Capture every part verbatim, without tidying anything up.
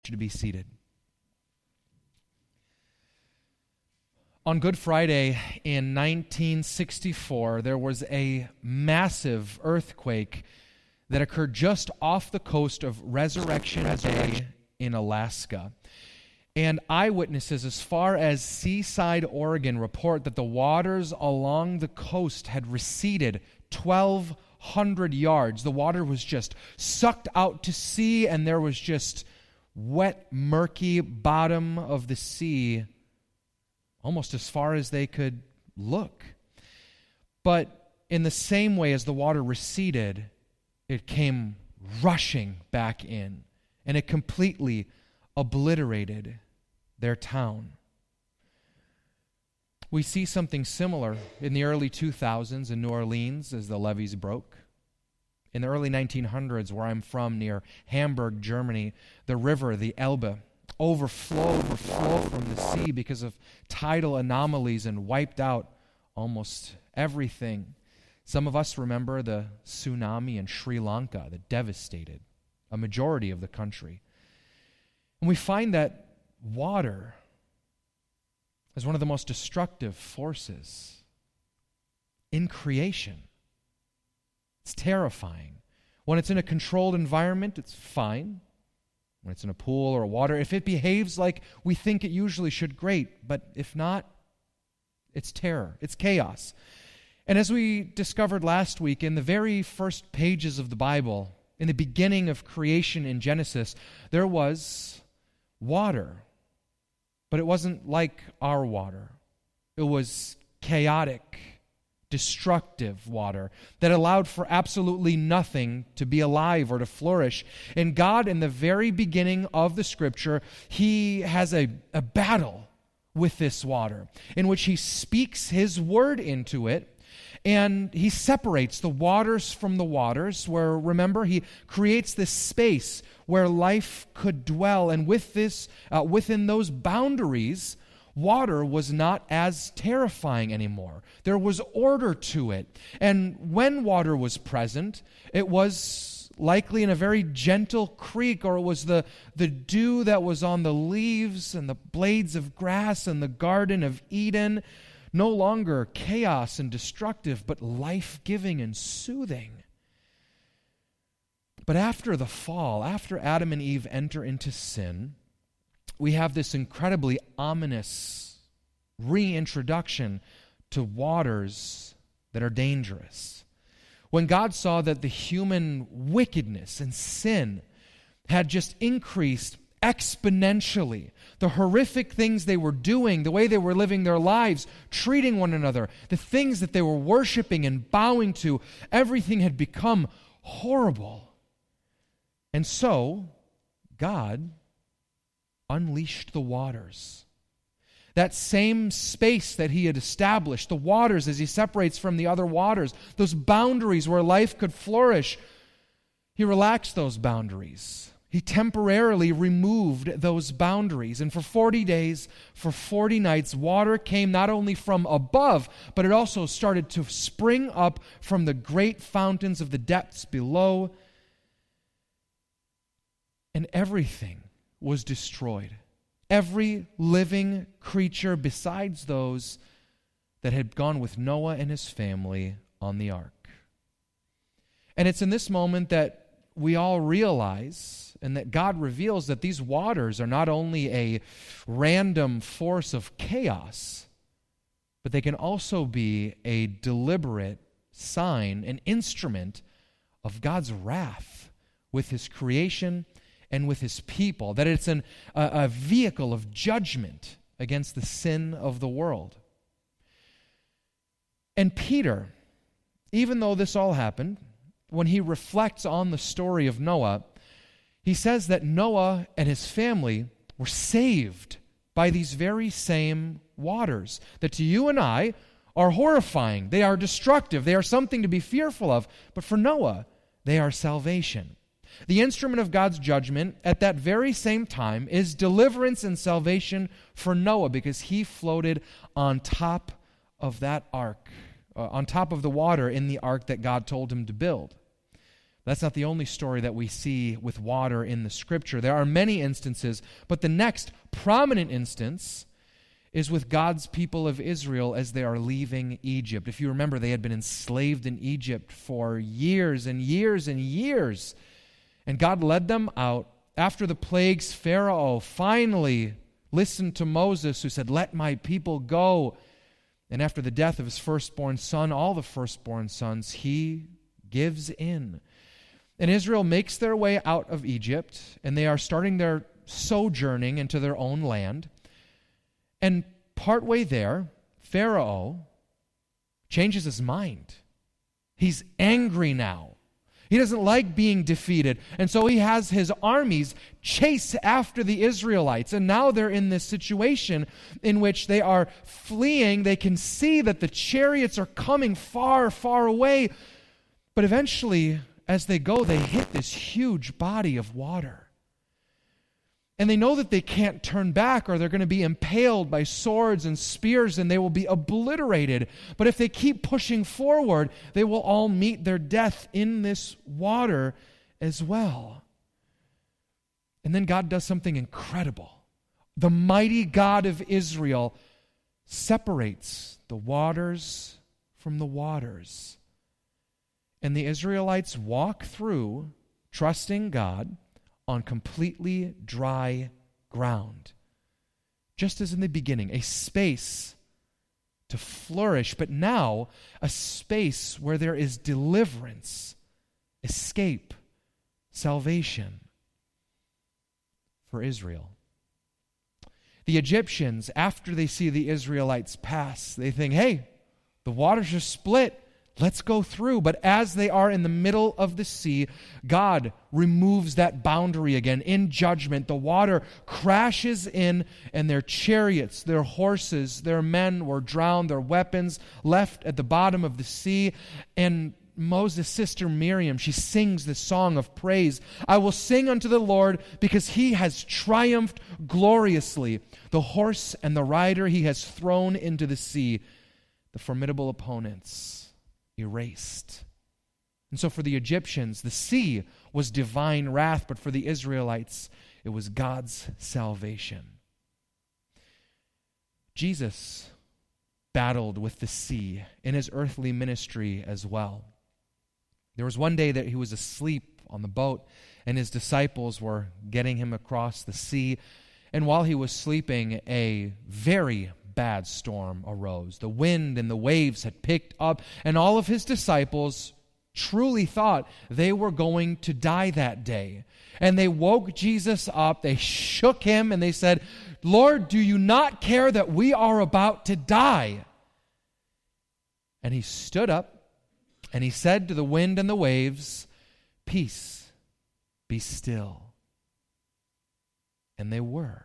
To be seated. On Good Friday in nineteen sixty-four, there was a massive earthquake that occurred just off the coast of Resurrection Bay in Alaska. And eyewitnesses as far as Seaside, Oregon, report that the waters along the coast had receded twelve hundred yards. The water was just sucked out to sea, and there was just wet, murky bottom of the sea almost as far as they could look. But in the same way as the water receded, it came rushing back in, and it completely obliterated their town. We see something similar in the early two thousands in New Orleans as the levees broke. In the early nineteen hundreds, where I'm from, near Hamburg, Germany, the river, the Elbe, overflowed, overflowed from the sea because of tidal anomalies and wiped out almost everything. Some of us remember the tsunami in Sri Lanka that devastated a majority of the country. And we find that water is one of the most destructive forces in creation. It's terrifying. When it's in a controlled environment, it's fine. When it's in a pool or a water, if it behaves like we think it usually should, great. But if not, it's terror. It's chaos. And as we discovered last week, in the very first pages of the Bible, in the beginning of creation in Genesis, there was water. But it wasn't like our water. It was chaotic, destructive water that allowed for absolutely nothing to be alive or to flourish. And God, in the very beginning of the Scripture, He has a, a battle with this water in which He speaks His word into it, and He separates the waters from the waters, where, remember, He creates this space where life could dwell. And with this, uh, within those boundaries, water was not as terrifying anymore. There was order to it. And when water was present, it was likely in a very gentle creek, or it was the, the dew that was on the leaves and the blades of grass in the Garden of Eden. No longer chaos and destructive, but life-giving and soothing. But after the fall, after Adam and Eve enter into sin, we have this incredibly ominous reintroduction to waters that are dangerous. When God saw that the human wickedness and sin had just increased exponentially, the horrific things they were doing, the way they were living their lives, treating one another, the things that they were worshiping and bowing to, everything had become horrible. And so, God unleashed the waters. That same space that He had established, the waters as He separates from the other waters, those boundaries where life could flourish, He relaxed those boundaries. He temporarily removed those boundaries. And for forty days, for forty nights, water came not only from above, but it also started to spring up from the great fountains of the depths below. And everything was destroyed. Every living creature besides those that had gone with Noah and his family on the ark. And it's in this moment that we all realize, and that God reveals, that these waters are not only a random force of chaos, but they can also be a deliberate sign, an instrument of God's wrath with His creation and with His people, that it's an, a, a vehicle of judgment against the sin of the world. And Peter, even though this all happened, when he reflects on the story of Noah, he says that Noah and his family were saved by these very same waters, that to you and I are horrifying, they are destructive, they are something to be fearful of, but for Noah, they are salvation. The instrument of God's judgment at that very same time is deliverance and salvation for Noah, because he floated on top of that ark, uh, on top of the water in the ark that God told him to build. That's not the only story that we see with water in the Scripture. There are many instances, but the next prominent instance is with God's people of Israel as they are leaving Egypt. If you remember, they had been enslaved in Egypt for years and years and years. And God led them out. After the plagues, Pharaoh finally listened to Moses, who said, "Let my people go." And after the death of his firstborn son, all the firstborn sons, he gives in. And Israel makes their way out of Egypt, and they are starting their sojourning into their own land. And partway there, Pharaoh changes his mind. He's angry now. He doesn't like being defeated. And so he has his armies chase after the Israelites. And now they're in this situation in which they are fleeing. They can see that the chariots are coming far, far away. But eventually, as they go, they hit this huge body of water. And they know that they can't turn back or they're going to be impaled by swords and spears and they will be obliterated. But if they keep pushing forward, they will all meet their death in this water as well. And then God does something incredible. The mighty God of Israel separates the waters from the waters. And the Israelites walk through, trusting God, on completely dry ground. Just as in the beginning, a space to flourish, but now a space where there is deliverance, escape, salvation for Israel. The Egyptians, after they see the Israelites pass, they think, hey, the waters are split. Let's go through. But as they are in the middle of the sea, God removes that boundary again in judgment. The water crashes in, and their chariots, their horses, their men were drowned, their weapons left at the bottom of the sea. And Moses' sister Miriam, she sings this song of praise. I will sing unto the Lord because he has triumphed gloriously. The horse and the rider he has thrown into the sea. The formidable opponents erased. And so for the Egyptians, the sea was divine wrath, but for the Israelites, it was God's salvation. Jesus battled with the sea in his earthly ministry as well. There was one day that he was asleep on the boat, and his disciples were getting him across the sea. And while he was sleeping, a very bad storm arose. The wind and the waves had picked up, and all of his disciples truly thought they were going to die that day. And they woke Jesus up, they shook him, and they said, Lord, do you not care that we are about to die? And he stood up, and he said to the wind and the waves, peace, be still. And they were.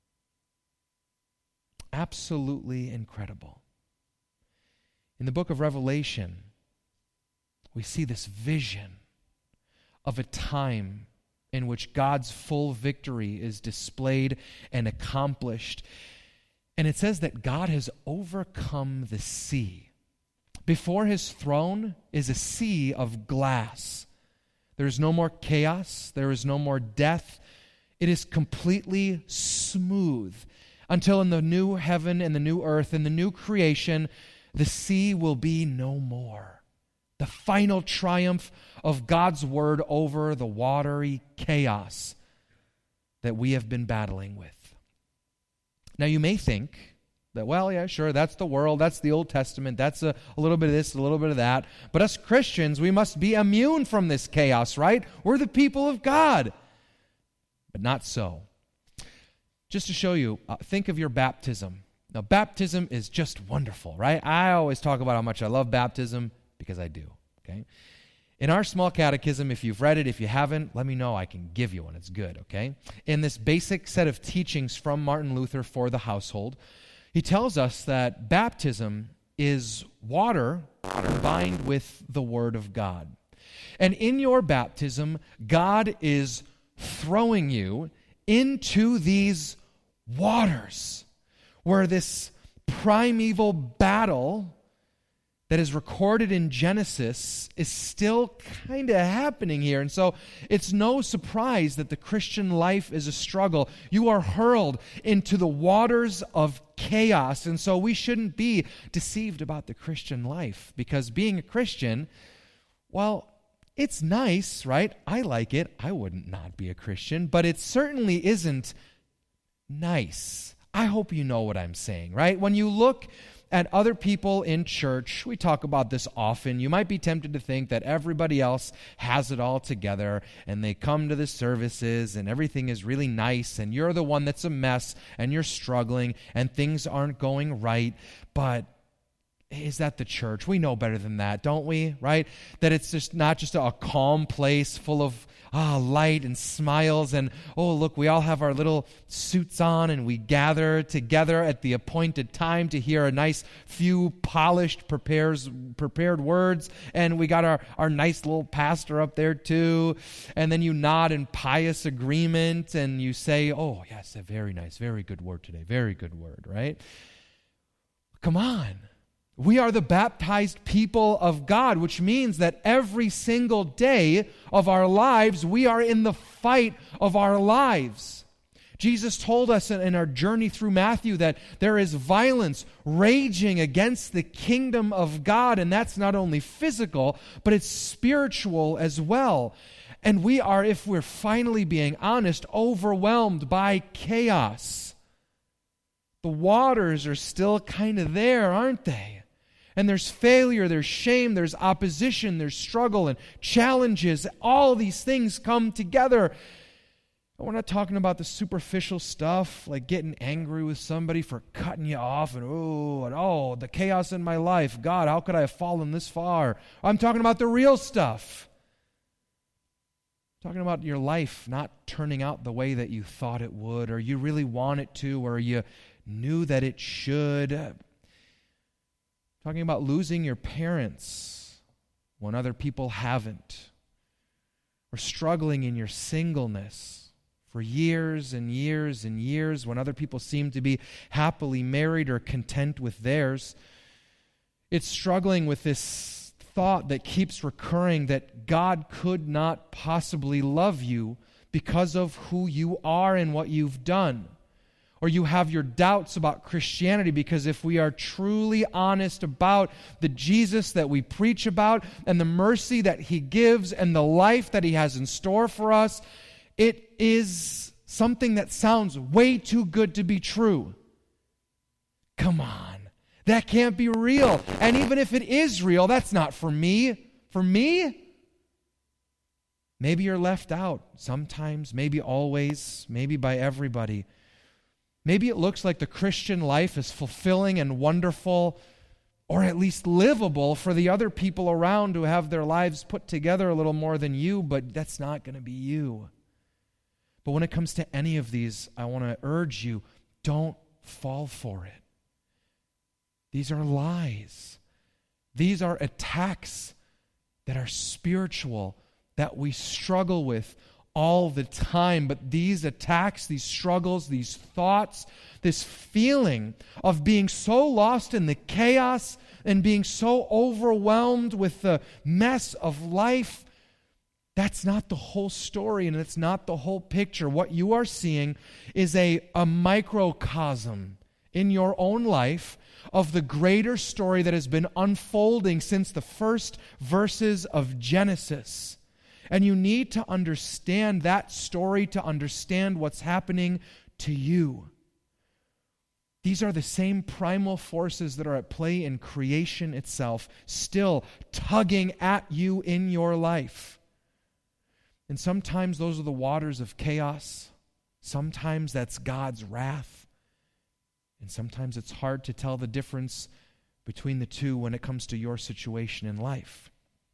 Absolutely incredible. In the book of Revelation, we see this vision of a time in which God's full victory is displayed and accomplished. And it says that God has overcome the sea. Before his throne is a sea of glass. There is no more chaos. There is no more death. It is completely smooth. Until in the new heaven and the new earth and the new creation, the sea will be no more. The final triumph of God's word over the watery chaos that we have been battling with. Now you may think that, well, yeah, sure, that's the world, that's the Old Testament, that's a, a little bit of this, a little bit of that. But us Christians, we must be immune from this chaos, right? We're the people of God. But not so. Just to show you, uh, think of your baptism. Now, baptism is just wonderful, right? I always talk about how much I love baptism because I do, okay? In our small catechism, if you've read it, if you haven't, let me know. I can give you one. It's good, okay? In this basic set of teachings from Martin Luther for the household, he tells us that baptism is water combined with the Word of God. And in your baptism, God is throwing you into these waters where this primeval battle that is recorded in Genesis is still kind of happening here. And so it's no surprise that the Christian life is a struggle. You are hurled into the waters of chaos. And so we shouldn't be deceived about the Christian life, because being a Christian, well, it's nice, right? I like it. I wouldn't not be a Christian, but it certainly isn't nice. I hope you know what I'm saying, right? When you look at other people in church, we talk about this often, you might be tempted to think that everybody else has it all together and they come to the services and everything is really nice and you're the one that's a mess and you're struggling and things aren't going right. But is that the church? We know better than that, don't we? Right? That it's just not just a calm place full of ah light and smiles and, oh, look, we all have our little suits on and we gather together at the appointed time to hear a nice few polished prepares, prepared words, and we got our, our nice little pastor up there too, and then you nod in pious agreement and you say, oh, yes, a very nice, very good word today, very good word, right? Come on. We are the baptized people of God, which means that every single day of our lives, we are in the fight of our lives. Jesus told us in our journey through Matthew that there is violence raging against the kingdom of God, and that's not only physical, but it's spiritual as well. And we are, if we're finally being honest, overwhelmed by chaos. The waters are still kind of there, aren't they? And there's failure, there's shame, there's opposition, there's struggle and challenges. All these things come together. And we're not talking about the superficial stuff, like getting angry with somebody for cutting you off and, oh, and oh, the chaos in my life. God, how could I have fallen this far? I'm talking about the real stuff. I'm talking about your life not turning out the way that you thought it would, or you really want it to, or you knew that it should. Talking about losing your parents when other people haven't. Or struggling in your singleness for years and years and years when other people seem to be happily married or content with theirs. It's struggling with this thought that keeps recurring that God could not possibly love you because of who you are and what you've done. Or you have your doubts about Christianity, because if we are truly honest about the Jesus that we preach about and the mercy that He gives and the life that He has in store for us, it is something that sounds way too good to be true. Come on, that can't be real. And even if it is real, that's not for me. For me? Maybe you're left out sometimes, maybe always, maybe by everybody. Maybe it looks like the Christian life is fulfilling and wonderful, or at least livable for the other people around who have their lives put together a little more than you, but that's not going to be you. But when it comes to any of these, I want to urge you, don't fall for it. These are lies. These are attacks that are spiritual, that we struggle with all the time. But these attacks, these struggles, these thoughts, this feeling of being so lost in the chaos and being so overwhelmed with the mess of life, that's not the whole story and it's not the whole picture. What you are seeing is a, a microcosm in your own life of the greater story that has been unfolding since the first verses of Genesis. And you need to understand that story to understand what's happening to you. These are the same primal forces that are at play in creation itself, still tugging at you in your life. And sometimes those are the waters of chaos. Sometimes that's God's wrath. And sometimes it's hard to tell the difference between the two when it comes to your situation in life.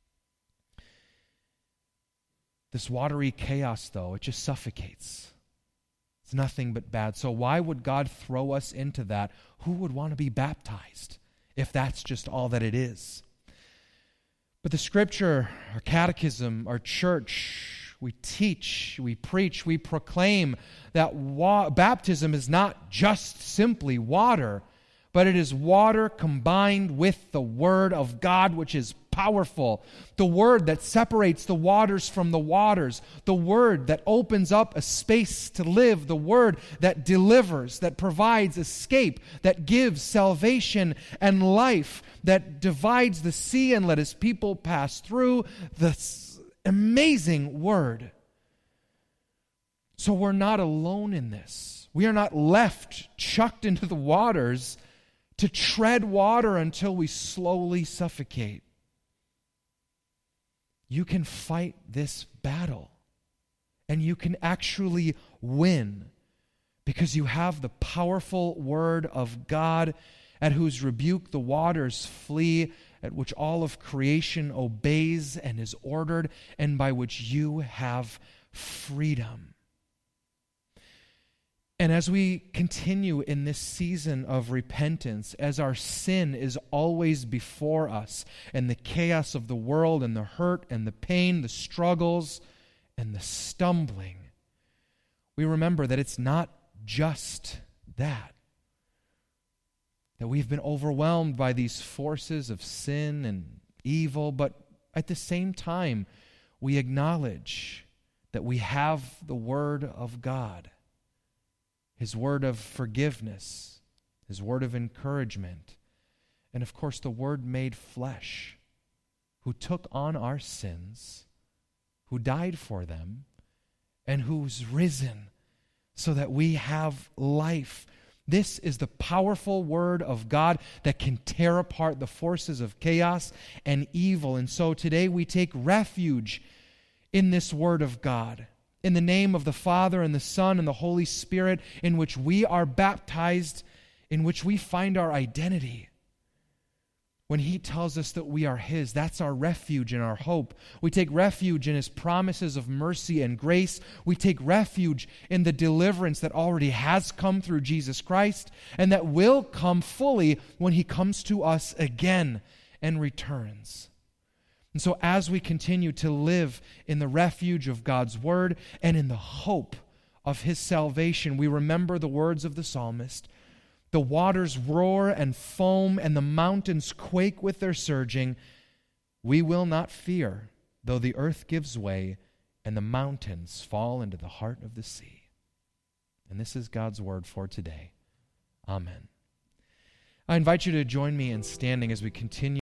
This watery chaos, though, it just suffocates. It's nothing but bad. So why would God throw us into that? Who would want to be baptized if that's just all that it is? But the Scripture, our catechism, our church, we teach, we preach, we proclaim that wa- baptism is not just simply water, but it is water combined with the Word of God, which is powerful. The Word that separates the waters from the waters. The Word that opens up a space to live. The Word that delivers, that provides escape, that gives salvation and life, that divides the sea and let His people pass through. This amazing Word. So we're not alone in this. We are not left chucked into the waters to tread water until we slowly suffocate. You can fight this battle, and you can actually win because you have the powerful Word of God, at whose rebuke the waters flee, at which all of creation obeys and is ordered, and by which you have freedom. And as we continue in this season of repentance, as our sin is always before us, and the chaos of the world, and the hurt, and the pain, the struggles, and the stumbling, we remember that it's not just that. That we've been overwhelmed by these forces of sin and evil, but at the same time, we acknowledge that we have the Word of God. His word of forgiveness, His word of encouragement, and of course the Word made flesh, who took on our sins, who died for them, and who's risen so that we have life. This is the powerful Word of God that can tear apart the forces of chaos and evil. And so today we take refuge in this Word of God. In the name of the Father and the Son and the Holy Spirit, in which we are baptized, in which we find our identity. When He tells us that we are His, that's our refuge and our hope. We take refuge in His promises of mercy and grace. We take refuge in the deliverance that already has come through Jesus Christ and that will come fully when He comes to us again and returns. And so as we continue to live in the refuge of God's Word and in the hope of His salvation, we remember the words of the psalmist. The waters roar and foam, and the mountains quake with their surging. We will not fear, though the earth gives way and the mountains fall into the heart of the sea. And this is God's word for today. Amen. I invite you to join me in standing as we continue